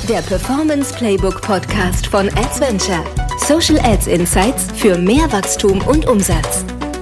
Der Performance Playbook Podcast von Adventure. Social Ads Insights für mehr Wachstum und Umsatz.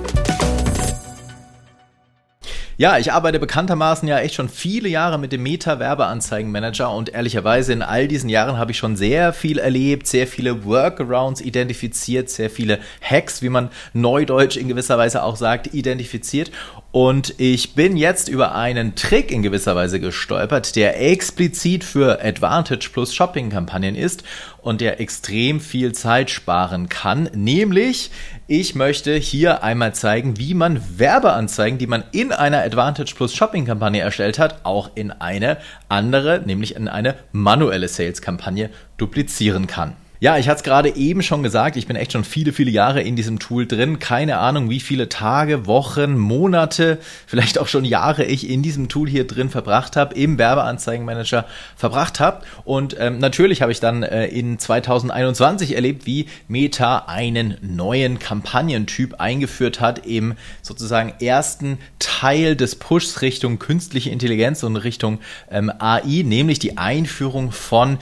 Ja, ich arbeite bekanntermaßen ja echt schon viele Jahre mit dem Meta-Werbeanzeigenmanager und ehrlicherweise in all diesen Jahren habe ich schon sehr viel erlebt, sehr viele Workarounds identifiziert, sehr viele Hacks, wie man neudeutsch in gewisser Weise auch sagt, identifiziert. Und ich bin jetzt über einen Trick in gewisser Weise gestolpert, der explizit für Advantage Plus Shopping-Kampagnen ist und der extrem viel Zeit sparen kann. Nämlich, ich möchte hier einmal zeigen, wie man Werbeanzeigen, die man in einer Advantage Plus Shopping-Kampagne erstellt hat, auch in eine andere, nämlich in eine manuelle Sales-Kampagne duplizieren kann. Ja, ich hatte es gerade eben schon gesagt, ich bin echt schon viele Jahre in diesem Tool drin. Keine Ahnung, wie viele Tage, Wochen, Monate, vielleicht auch schon Jahre ich in diesem Tool hier drin verbracht habe, im Werbeanzeigenmanager verbracht habe. Und natürlich habe ich dann in 2021 erlebt, wie Meta einen neuen Kampagnentyp eingeführt hat im sozusagen ersten Teil des Pushs Richtung künstliche Intelligenz und Richtung AI, nämlich die Einführung von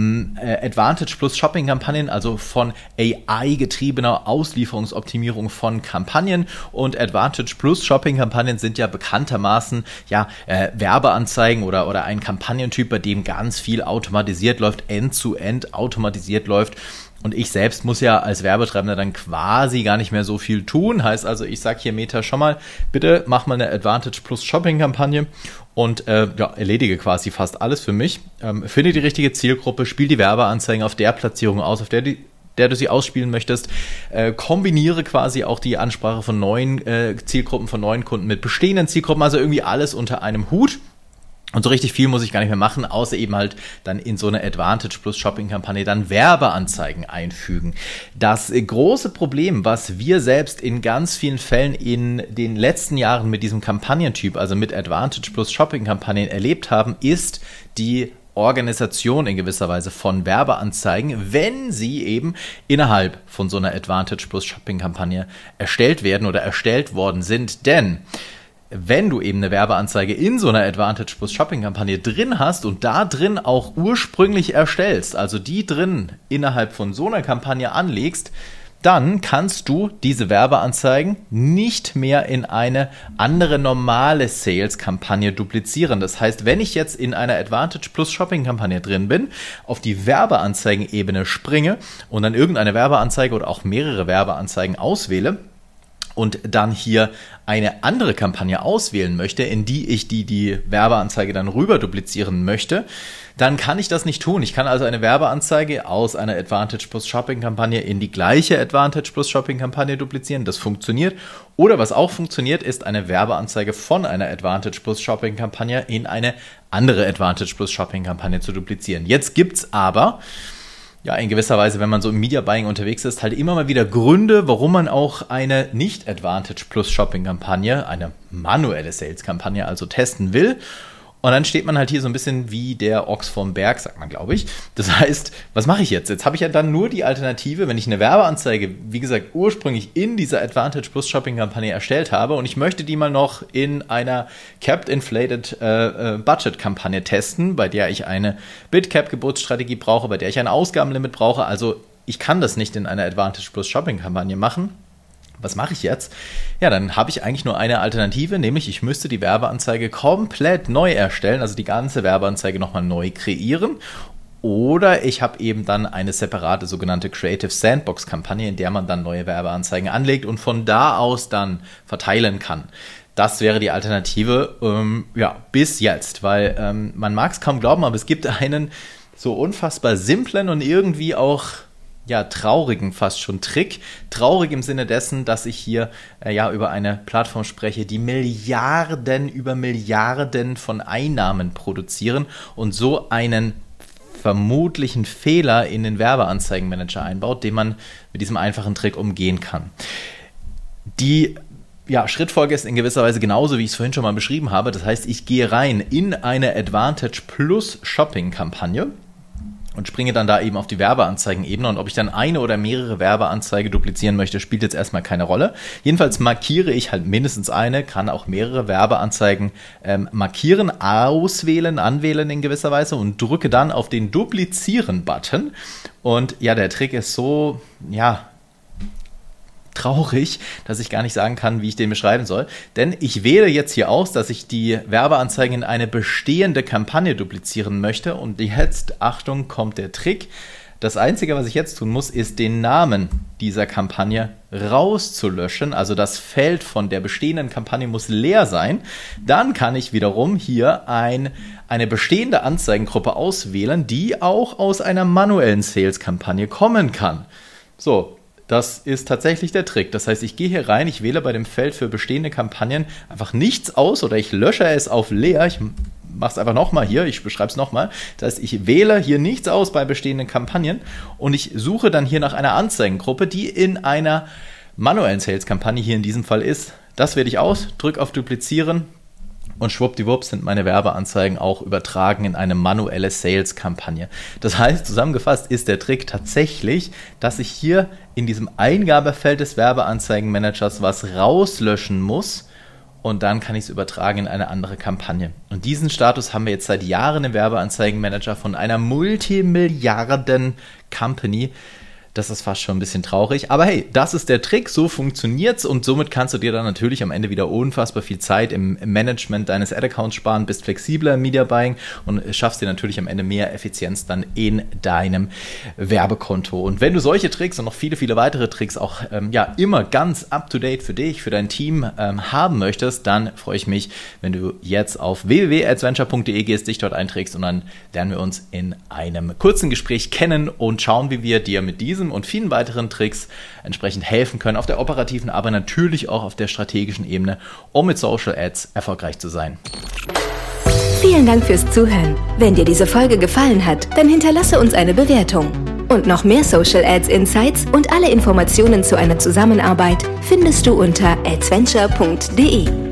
Advantage Plus Shopping Kampagnen, also von AI-getriebener Auslieferungsoptimierung von Kampagnen, und Advantage Plus Shopping-Kampagnen sind ja bekanntermaßen Werbeanzeigen oder ein Kampagnentyp, bei dem ganz viel automatisiert läuft, end-to-end automatisiert läuft. Und ich selbst muss ja als Werbetreibender dann quasi gar nicht mehr so viel tun. Heißt also, ich sage hier Meta schon mal, bitte mach mal eine Advantage Plus Shopping-Kampagne und erledige quasi fast alles für mich. Finde die richtige Zielgruppe, spiel die Werbeanzeigen auf der Platzierung aus, auf der du sie ausspielen möchtest. Kombiniere quasi auch die Ansprache von neuen Zielgruppen, von neuen Kunden mit bestehenden Zielgruppen, also irgendwie alles unter einem Hut. Und so richtig viel muss ich gar nicht mehr machen, außer eben halt dann in so eine Advantage Plus Shopping-Kampagne dann Werbeanzeigen einfügen. Das große Problem, was wir selbst in ganz vielen Fällen in den letzten Jahren mit diesem Kampagnentyp, also mit Advantage Plus Shopping-Kampagnen erlebt haben, ist die Organisation in gewisser Weise von Werbeanzeigen, wenn sie eben innerhalb von so einer Advantage Plus Shopping-Kampagne erstellt werden oder erstellt worden sind. Denn wenn du eben eine Werbeanzeige in so einer Advantage Plus Shopping-Kampagne drin hast und da drin auch ursprünglich erstellst, also die drin innerhalb von so einer Kampagne anlegst, dann kannst du diese Werbeanzeigen nicht mehr in eine andere normale Sales-Kampagne duplizieren. Das heißt, wenn ich jetzt in einer Advantage Plus Shopping-Kampagne drin bin, auf die Werbeanzeigen-Ebene springe und dann irgendeine Werbeanzeige oder auch mehrere Werbeanzeigen auswähle, und dann hier eine andere Kampagne auswählen möchte, in die ich die Werbeanzeige dann rüber duplizieren möchte, dann kann ich das nicht tun. Ich kann also eine Werbeanzeige aus einer Advantage Plus Shopping Kampagne in die gleiche Advantage Plus Shopping Kampagne duplizieren. Das funktioniert. Oder was auch funktioniert, ist eine Werbeanzeige von einer Advantage Plus Shopping Kampagne in eine andere Advantage Plus Shopping Kampagne zu duplizieren. Jetzt gibt's aber in gewisser Weise, wenn man so im Media Buying unterwegs ist, halt immer mal wieder Gründe, warum man auch eine nicht-Advantage Plus Shopping-Kampagne, eine manuelle Sales-Kampagne also testen will. Und dann steht man halt hier so ein bisschen wie der Ochs vom Berg, sagt man, glaube ich. Das heißt, was mache ich jetzt? Jetzt habe ich ja dann nur die Alternative, wenn ich eine Werbeanzeige, wie gesagt, ursprünglich in dieser Advantage Plus Shopping-Kampagne erstellt habe und ich möchte die mal noch in einer Capped Inflated Budget-Kampagne testen, bei der ich eine Bid-Cap-Geburtsstrategie brauche, bei der ich ein Ausgabenlimit brauche. Also ich kann das nicht in einer Advantage Plus Shopping-Kampagne machen. Was mache ich jetzt? Ja, dann habe ich eigentlich nur eine Alternative, nämlich ich müsste die Werbeanzeige komplett neu erstellen, also die ganze Werbeanzeige nochmal neu kreieren. Oder ich habe eben dann eine separate sogenannte Creative Sandbox Kampagne, in der man dann neue Werbeanzeigen anlegt und von da aus dann verteilen kann. Das wäre die Alternative, bis jetzt, weil man mag es kaum glauben, aber es gibt einen so unfassbar simplen und irgendwie auch traurigen fast schon Trick. Traurig im Sinne dessen, dass ich hier über eine Plattform spreche, die Milliarden über Milliarden von Einnahmen produzieren und so einen vermutlichen Fehler in den Werbeanzeigenmanager einbaut, den man mit diesem einfachen Trick umgehen kann. Die Schrittfolge ist in gewisser Weise genauso, wie ich es vorhin schon mal beschrieben habe. Das heißt, ich gehe rein in eine Advantage Plus Shopping-Kampagne und springe dann da eben auf die Werbeanzeigen-Ebene. Und ob ich dann eine oder mehrere Werbeanzeigen duplizieren möchte, spielt jetzt erstmal keine Rolle. Jedenfalls markiere ich halt mindestens eine, kann auch mehrere Werbeanzeigen markieren, anwählen in gewisser Weise und drücke dann auf den Duplizieren-Button. Und ja, der Trick ist so, traurig, dass ich gar nicht sagen kann, wie ich den beschreiben soll. Denn ich wähle jetzt hier aus, dass ich die Werbeanzeigen in eine bestehende Kampagne duplizieren möchte. Und jetzt, Achtung, kommt der Trick. Das Einzige, was ich jetzt tun muss, ist den Namen dieser Kampagne rauszulöschen. Also das Feld von der bestehenden Kampagne muss leer sein. Dann kann ich wiederum hier eine bestehende Anzeigengruppe auswählen, die auch aus einer manuellen Sales-Kampagne kommen kann. So. Das ist tatsächlich der Trick. Das heißt, ich gehe hier rein, ich wähle bei dem Feld für bestehende Kampagnen einfach nichts aus oder ich lösche es auf leer. Ich mache es einfach nochmal hier, ich beschreibe es nochmal. Das heißt, ich wähle hier nichts aus bei bestehenden Kampagnen und ich suche dann hier nach einer Anzeigengruppe, die in einer manuellen Sales-Kampagne hier in diesem Fall ist. Das wähle ich aus, drücke auf Duplizieren. Und schwuppdiwupp sind meine Werbeanzeigen auch übertragen in eine manuelle Sales-Kampagne. Das heißt, zusammengefasst ist der Trick tatsächlich, dass ich hier in diesem Eingabefeld des Werbeanzeigenmanagers was rauslöschen muss und dann kann ich es übertragen in eine andere Kampagne. Und diesen Status haben wir jetzt seit Jahren im Werbeanzeigenmanager von einer Multimilliarden-Company. Das ist fast schon ein bisschen traurig. Aber hey, das ist der Trick, so funktioniert's und somit kannst du dir dann natürlich am Ende wieder unfassbar viel Zeit im Management deines Ad-Accounts sparen, bist flexibler im Media Buying und schaffst dir natürlich am Ende mehr Effizienz dann in deinem Werbekonto. Und wenn du solche Tricks und noch viele, viele weitere Tricks auch immer ganz up-to-date für dich, für dein Team haben möchtest, dann freue ich mich, wenn du jetzt auf www.adsventure.de gehst, dich dort einträgst und dann lernen wir uns in einem kurzen Gespräch kennen und schauen, wie wir dir mit diesem und vielen weiteren Tricks entsprechend helfen können auf der operativen, aber natürlich auch auf der strategischen Ebene, um mit Social Ads erfolgreich zu sein. Vielen Dank fürs Zuhören. Wenn dir diese Folge gefallen hat, dann hinterlasse uns eine Bewertung. Und noch mehr Social Ads Insights und alle Informationen zu einer Zusammenarbeit findest du unter adsventure.de.